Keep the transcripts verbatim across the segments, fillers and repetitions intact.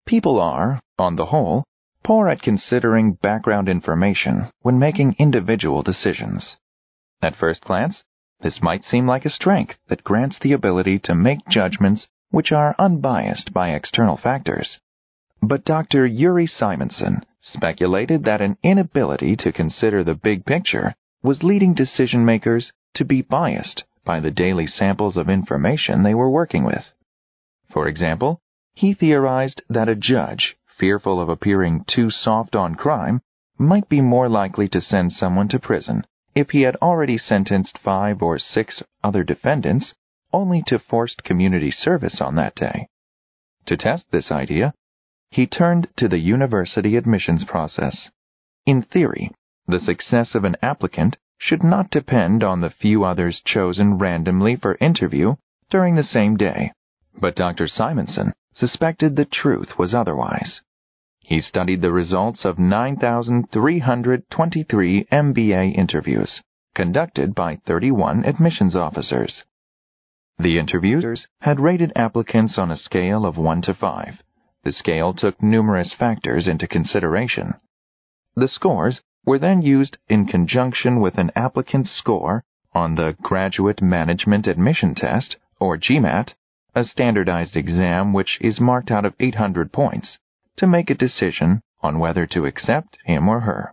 People are, on the whole, poor at considering background information when making individual decisions. At first glance, this might seem like a strength that grants the ability to make judgments which are unbiased by external factors. But Doctor Yuri Simonson speculated that an inability to consider the big picture was leading decision-makers to be biased by the daily samples of information they were working with. For example, he theorized that a judge, fearful of appearing too soft on crime, might be more likely to send someone to prison if he had already sentenced five or six other defendants only to forced community service on that day. To test this idea, he turned to the university admissions process. In theory, the success of an applicant should not depend on the few others chosen randomly for interview during the same day. But Doctor Simonson suspected the truth was otherwise. He studied the results of nine thousand three hundred twenty-three M B A interviews conducted by thirty-one admissions officers. The interviewers had rated applicants on a scale of one to five. The scale took numerous factors into consideration. The scores were then used in conjunction with an applicant's score on the Graduate Management Admission Test, or GMAT, a standardized exam which is marked out of eight hundred points, to make a decision on whether to accept him or her.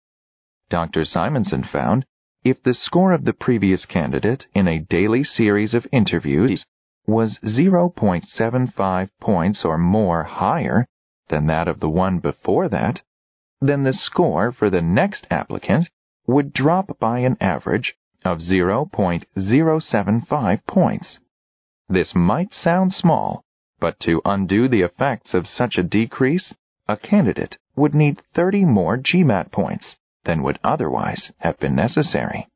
Doctor Simonson found if the score of the previous candidate in a daily series of interviews was zero point seven five points or more higher than that of the one before that, then the score for the next applicant would drop by an average of zero point zero seven five points. This might sound small, but to undo the effects of such a decrease, a candidate would need thirty more GMAT points than would otherwise have been necessary.